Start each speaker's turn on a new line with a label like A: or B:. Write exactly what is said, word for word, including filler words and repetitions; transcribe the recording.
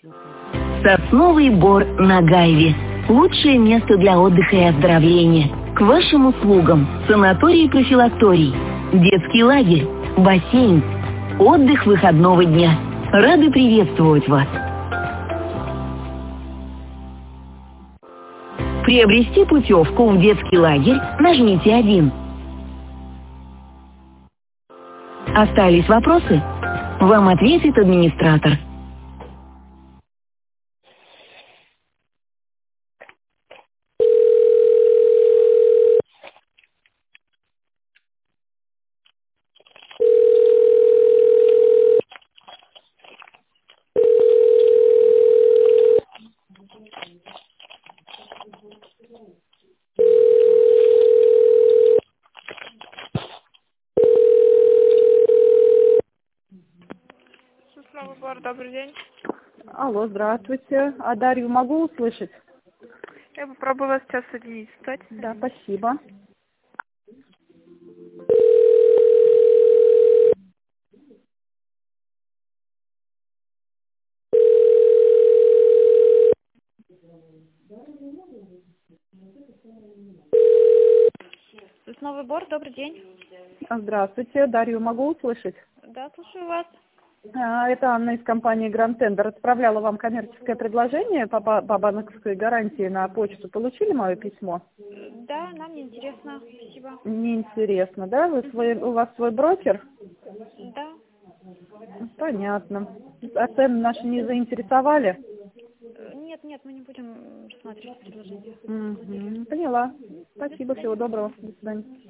A: Сосновый бор на Гайве. Лучшее место для отдыха и оздоровления. К вашим услугам санаторий-профилакторий, детский лагерь, бассейн, отдых выходного дня. Рады приветствовать вас. Приобрести путевку в детский лагерь нажмите один. Остались вопросы? Вам ответит администратор.
B: Сосновый бор, добрый день.
C: Алло, здравствуйте. А Дарью могу услышать?
B: Я попробую вас сейчас соединить. Кстати.
C: Да, спасибо.
B: Сосновый бор, добрый день.
C: Здравствуйте. Дарью могу услышать?
B: Да, слушаю вас.
C: А, Это Анна из компании Grand Tender. Отправляла вам коммерческое предложение по, ба- по банковской гарантии на почту. Получили мое письмо?
B: Да, нам не интересно. Спасибо.
C: Неинтересно, да? Вы свой, у вас свой брокер?
B: Да.
C: Понятно. А цены наши не заинтересовали?
B: Э, Нет, нет, мы не будем рассматривать предложение.
C: Мгм. Поняла. Спасибо, всего доброго. До свидания.